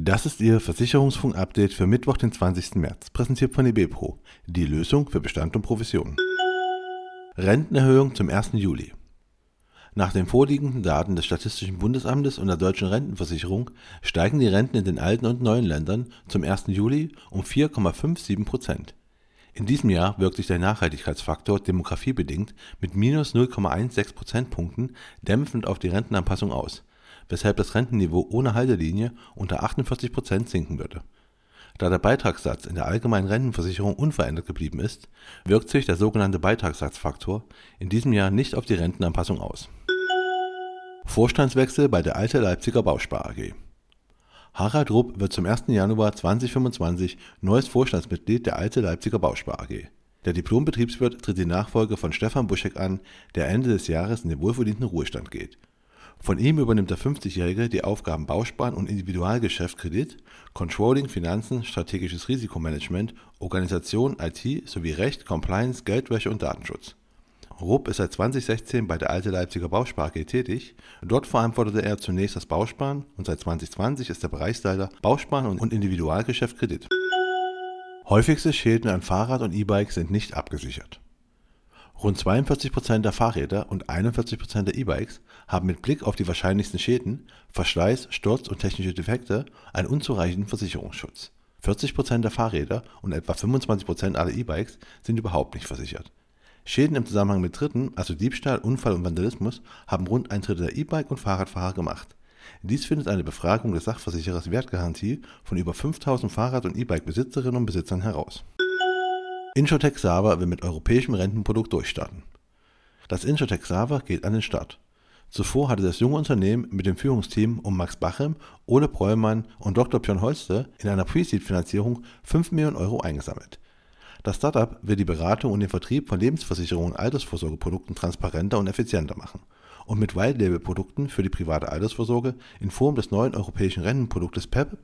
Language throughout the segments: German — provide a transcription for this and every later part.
Das ist Ihr Versicherungsfunk-Update für Mittwoch, den 20. März, präsentiert von eBepro, die Lösung für Bestand und Provision. Rentenerhöhung zum 1. Juli. Nach den vorliegenden Daten des Statistischen Bundesamtes und der Deutschen Rentenversicherung steigen die Renten in den alten und neuen Ländern zum 1. Juli um 4,57%. In diesem Jahr wirkt sich der Nachhaltigkeitsfaktor demografiebedingt mit minus 0,16 Prozentpunkten dämpfend auf die Rentenanpassung aus, weshalb das Rentenniveau ohne Haltelinie unter 48% sinken würde. Da der Beitragssatz in der allgemeinen Rentenversicherung unverändert geblieben ist, wirkt sich der sogenannte Beitragssatzfaktor in diesem Jahr nicht auf die Rentenanpassung aus. Vorstandswechsel bei der Alte Leipziger Bauspar AG. Harald Rupp wird zum 1. Januar 2025 neues Vorstandsmitglied der Alte Leipziger Bauspar AG. Der Diplom-Betriebswirt tritt die Nachfolge von Stefan Buschek an, der Ende des Jahres in den wohlverdienten Ruhestand geht. Von ihm übernimmt der 50-Jährige die Aufgaben Bausparen und Individualgeschäft Kredit, Controlling, Finanzen, strategisches Risikomanagement, Organisation, IT sowie Recht, Compliance, Geldwäsche und Datenschutz. Rupp ist seit 2016 bei der Alte Leipziger Bauspar AG tätig. Dort verantwortete er zunächst das Bausparen und seit 2020 ist er Bereichsleiter Bausparen und Individualgeschäft Kredit. Häufigste Schäden an Fahrrad und E-Bike sind nicht abgesichert. Rund 42% der Fahrräder und 41% der E-Bikes haben mit Blick auf die wahrscheinlichsten Schäden, Verschleiß, Sturz und technische Defekte einen unzureichenden Versicherungsschutz. 40% der Fahrräder und etwa 25% aller E-Bikes sind überhaupt nicht versichert. Schäden im Zusammenhang mit Dritten, also Diebstahl, Unfall und Vandalismus, haben rund ein Drittel der E-Bike- und Fahrradfahrer gemacht. Dies findet eine Befragung des Sachversicherers Wertgarantie von über 5000 Fahrrad- und E-Bike-Besitzerinnen und Besitzern heraus. Insurtech Sava will mit europäischem Rentenprodukt durchstarten. Das Insurtech Sava geht an den Start. Zuvor hatte das junge Unternehmen mit dem Führungsteam um Max Bachem, Ole Preumann und Dr. Björn Holste in einer Pre-Seed-Finanzierung 5 Millionen Euro eingesammelt. Das Startup will die Beratung und den Vertrieb von Lebensversicherungen und Altersvorsorgeprodukten transparenter und effizienter machen und mit White-Label-Produkten für die private Altersvorsorge in Form des neuen europäischen Rentenproduktes PEP.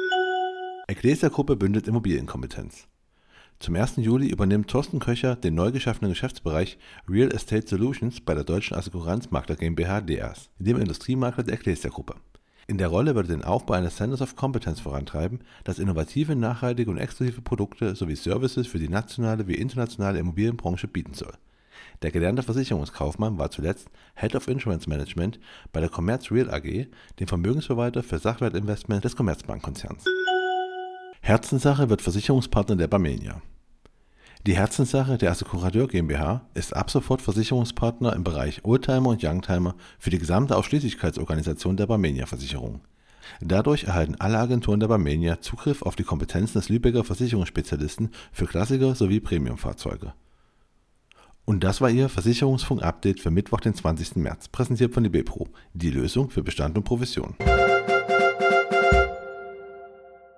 Ecclesia Gruppe bündelt Immobilienkompetenz. Zum 1. Juli übernimmt Thorsten Köcher den neu geschaffenen Geschäftsbereich Real Estate Solutions bei der Deutschen Assekuranzmakler GmbH DEAS, dem Industriemakler der Ecclesia Gruppe. In der Rolle wird er den Aufbau eines Centers of Competence vorantreiben, das innovative, nachhaltige und exklusive Produkte sowie Services für die nationale wie internationale Immobilienbranche bieten soll. Der gelernte Versicherungskaufmann war zuletzt Head of Insurance Management bei der Commerz Real AG, dem Vermögensverwalter für Sachwertinvestment des Commerzbankkonzerns. Herzenssache wird Versicherungspartner der Barmenia. Die Herzenssache der Assekurateur GmbH ist ab sofort Versicherungspartner im Bereich Oldtimer und Youngtimer für die gesamte Ausschließlichkeitsorganisation der Barmenia Versicherung. Dadurch erhalten alle Agenturen der Barmenia Zugriff auf die Kompetenzen des Lübecker Versicherungsspezialisten für Klassiker sowie Premiumfahrzeuge. Und das war Ihr Versicherungsfunk-Update für Mittwoch, den 20. März, präsentiert von eBepro, die Lösung für Bestand und Provision.